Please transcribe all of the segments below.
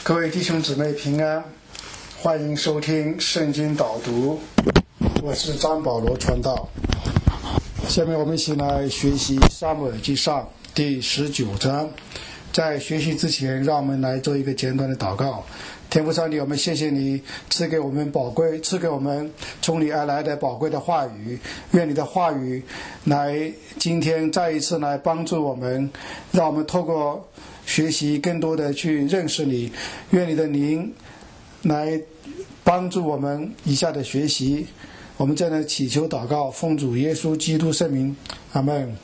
各位弟兄姊妹平安，欢迎收听圣经导读，我是张保罗传道。下面我们一起来学习撒母耳记上第19章。在学习之前，让我们来做一个简短的祷告。天父上帝，我们谢谢你赐给我们从你而来的宝贵的话语，愿你的话语来今天再一次来帮助我们，让我们透过学习更多的去认识你，愿你的灵来帮助我们以下的学习。我们在那祈求祷告，奉主耶稣基督圣名，阿们。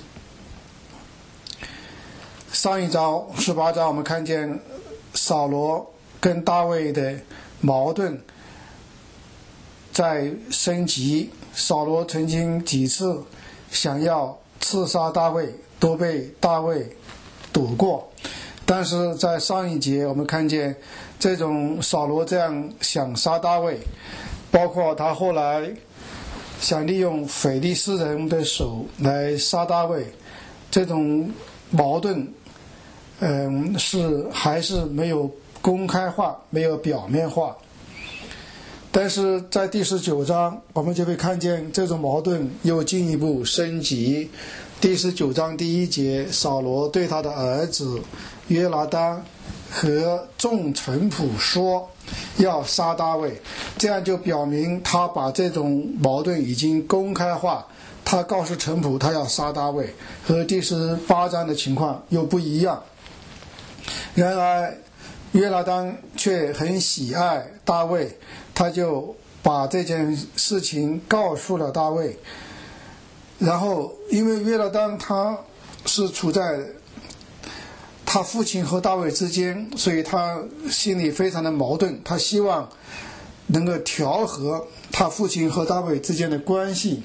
上一章18章我们看见扫罗跟大卫的矛盾在升级，扫罗曾经几次想要刺杀大卫，都被大卫躲过。但是在上一节我们看见这种扫罗这样想杀大卫，包括他后来想利用非利士人的手来杀大卫，这种矛盾还是没有公开化，没有表面化。但是在第19章我们就会看见这种矛盾又进一步升级。第19章第1节，扫罗对他的儿子约拿单和众臣仆说要杀大卫，这样就表明他把这种矛盾已经公开化，他告诉臣仆他要杀大卫，和第18章的情况又不一样。然而约拿单却很喜爱大卫，他就把这件事情告诉了大卫。然后因为约拿单他是处在他父亲和大卫之间，所以他心里非常的矛盾，他希望能够调和他父亲和大卫之间的关系，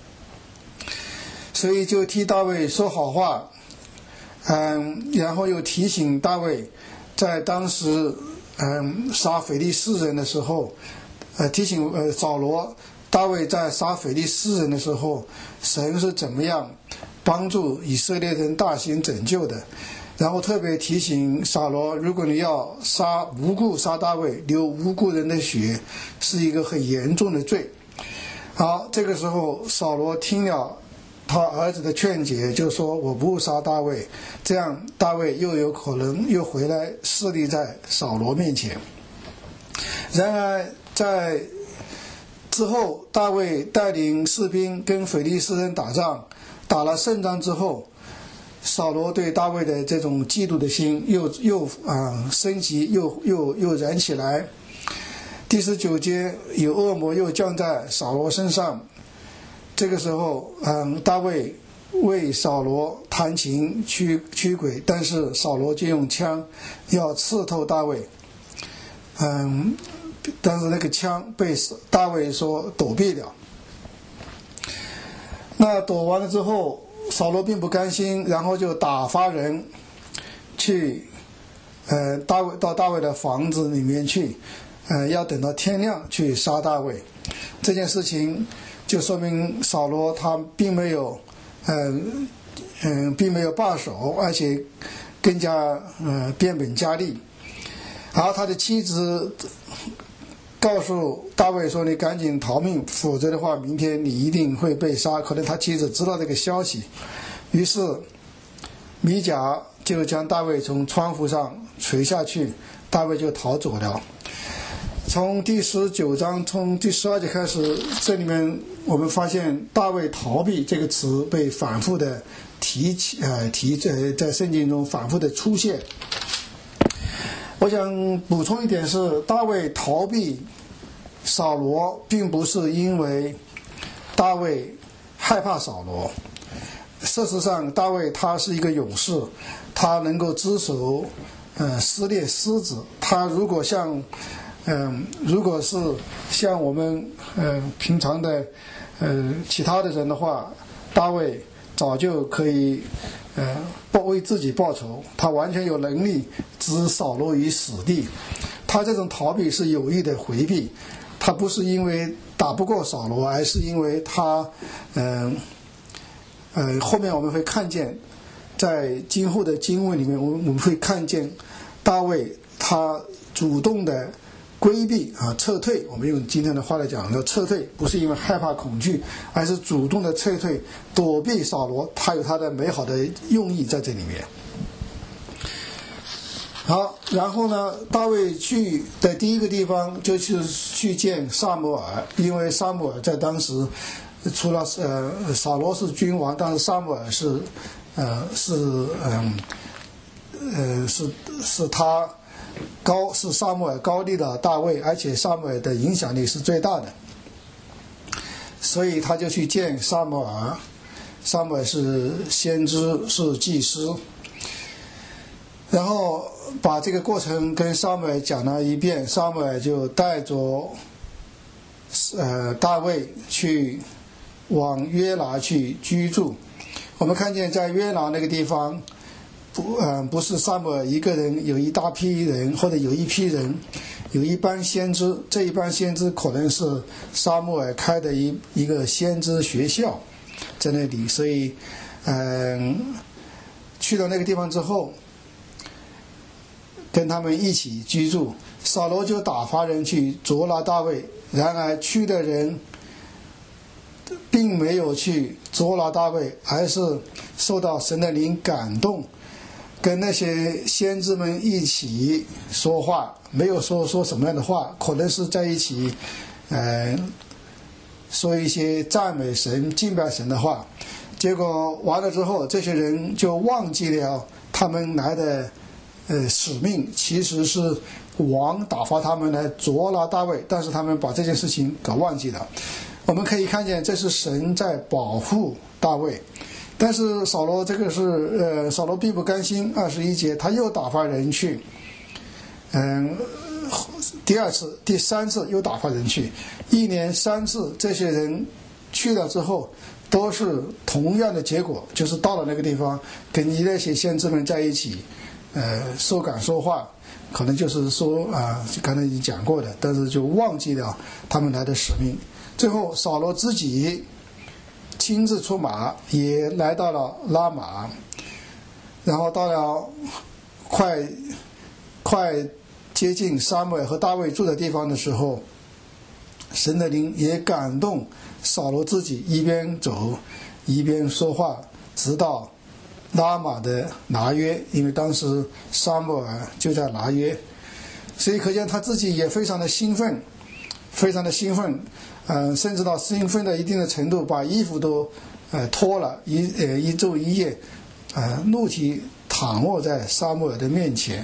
所以就替大卫说好话。然后又提醒大卫在当时杀非利士人的时候，提醒扫罗大卫在杀非利士人的时候，神是怎么样帮助以色列人大行拯救的。然后特别提醒扫罗，如果你要无故杀大卫，流无辜人的血，是一个很严重的罪。好，这个时候扫罗听了他儿子的劝解，就说我不杀大卫，这样大卫又有可能又回来侍立在扫罗面前。然而在之后，大卫带领士兵跟非利士人打仗，打了胜仗之后，扫罗对大卫的这种嫉妒的心又升级，又燃起来。第19节，有恶魔又降在扫罗身上。这个时候大卫为扫罗弹琴驱鬼，但是扫罗就用枪要刺透大卫，但是那个枪被大卫所躲避了。那躲完了之后，扫罗并不甘心，然后就打发人去到大卫的房子里面去，要等到天亮去杀大卫。这件事情就说明扫罗他并没有罢手，而且更加变本加厉。然后他的妻子告诉大卫说，你赶紧逃命，否则的话明天你一定会被杀。可能他妻子知道这个消息，于是米甲就将大卫从窗户上垂下去，大卫就逃走了。从第19章从第12节开始，这里面我们发现大卫逃避这个词被反复的在圣经中反复的出现。我想补充一点是，大卫逃避扫罗并不是因为大卫害怕扫罗，事实上大卫他是一个勇士，他能够只手撕裂狮子。他如果是像我们平常的其他的人的话，大卫早就可以为自己报仇，他完全有能力置扫罗于死地。他这种逃避是有意的回避，他不是因为打不过扫罗，而是因为他后面我们会看见，在今后的经文里面我们会看见大卫他主动的规避撤退，我们用今天的话来讲叫撤退，不是因为害怕恐惧，而是主动的撤退，躲避扫罗，他有他的美好的用意在这里面。好，然后呢，大卫去的第一个地方就是去见撒母耳，因为撒母耳在当时除了扫罗是君王，但是撒母耳是他是撒母耳高立的大卫，而且撒母耳的影响力是最大的，所以他就去见撒母耳。撒母耳是先知，是祭司，然后把这个过程跟撒母耳讲了一遍，撒母耳就带着大卫去往约拿去居住。我们看见在约拿那个地方不是撒母耳一个人，有一大批人，或者有一批人，有一班先知，这一班先知可能是撒母耳开的一个先知学校在那里，所以去到那个地方之后跟他们一起居住。扫罗就打发人去捉拿大卫，然而去的人并没有去捉拿大卫，而是受到神的灵感动，跟那些先知们一起说话，没有说什么样的话，可能是在一起说一些赞美神敬拜神的话。结果完了之后，这些人就忘记了他们来的使命，其实是王打发他们来捉拿大卫，但是他们把这件事情搞忘记了。我们可以看见这是神在保护大卫，但是扫罗扫罗并不甘心。21节他又打发人去，第二次第三次又打发人去，一连3次，这些人去了之后都是同样的结果，就是到了那个地方跟那些先知们在一起说感说话，可能就是说刚才已经讲过的，但是就忘记了他们来的使命。最后扫罗自己亲自出马，也来到了拉玛，然后到了快接近撒母耳和大卫住的地方的时候，神的灵也感动扫罗自己一边走一边说话，直到拉玛的拿约，因为当时撒母耳就在拿约，所以可见他自己也非常的兴奋，甚至到兴奋到一定的程度，把衣服都脱了，一昼一夜怒体躺卧在撒母耳的面前。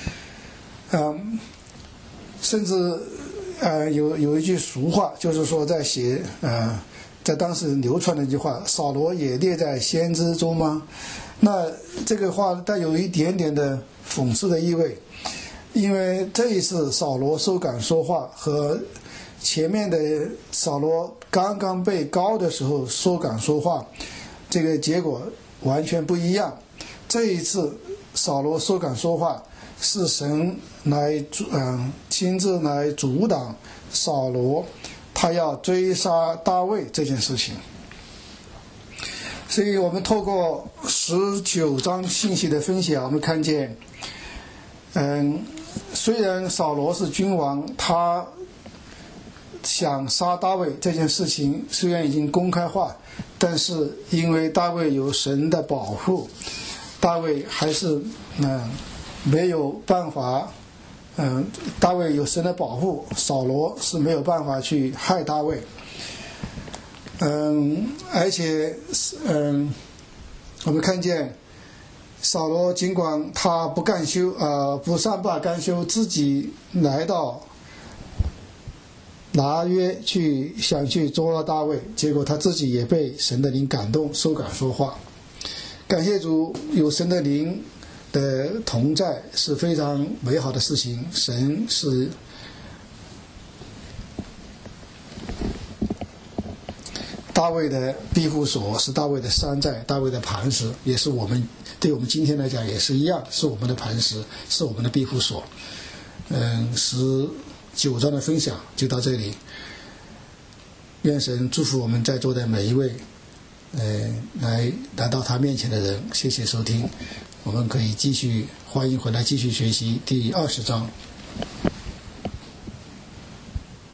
甚至有一句俗话，就是说在当时流传的一句话，扫罗也列在先知中吗？那这个话带有一点点的讽刺的意味，因为这一次扫罗收感说话和前面的扫罗刚刚被膏的时候说感说话，这个结果完全不一样。这一次扫罗说感说话是神来亲自来阻挡扫罗他要追杀大卫这件事情。所以我们透过19章信息的分享，我们看见虽然扫罗是君王，他想杀大卫这件事情虽然已经公开化，但是因为大卫有神的保护，大卫还是没有办法，大卫有神的保护，扫罗是没有办法去害大卫。而且我们看见扫罗尽管他不善罢甘休，自己来到拿约想去捉拿大卫，结果他自己也被神的灵感动，收感说话。感谢主，有神的灵的同在是非常美好的事情。神是大卫的庇护所，是大卫的山寨，大卫的磐石，也是对我们今天来讲也是一样，是我们的磐石，是我们的庇护所。19章的分享就到这里，愿神祝福我们在座的每一位， 来到他面前的人。谢谢收听，我们可以欢迎回来继续学习第20章。